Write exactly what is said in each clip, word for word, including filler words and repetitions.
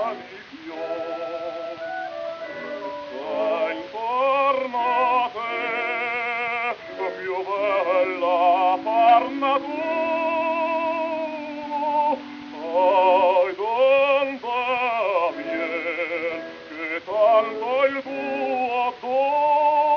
di fior. Sta intorno a te, più bella parna tu, hai tanta miel che tanto il tuo adoro.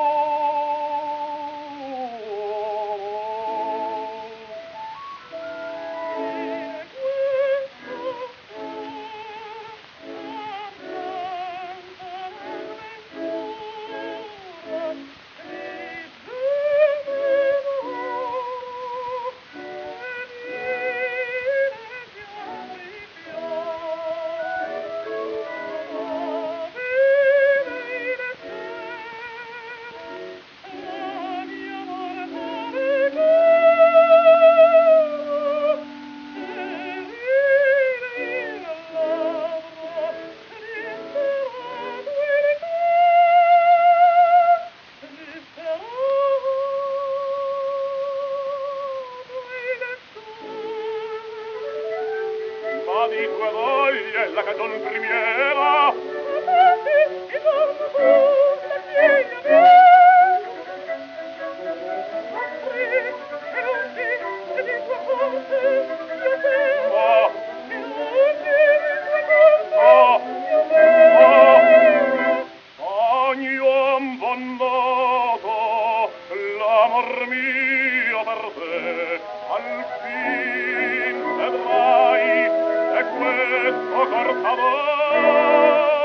Ma di tua voglia la cagion primiera, e torno tu, la figlia mia. E non ti, e di tua forza, io spero, e non ti, di tua forza, io spero. Ogni uom bondato, l'amor mio per te, al fin vedrai, questo cor t'adora.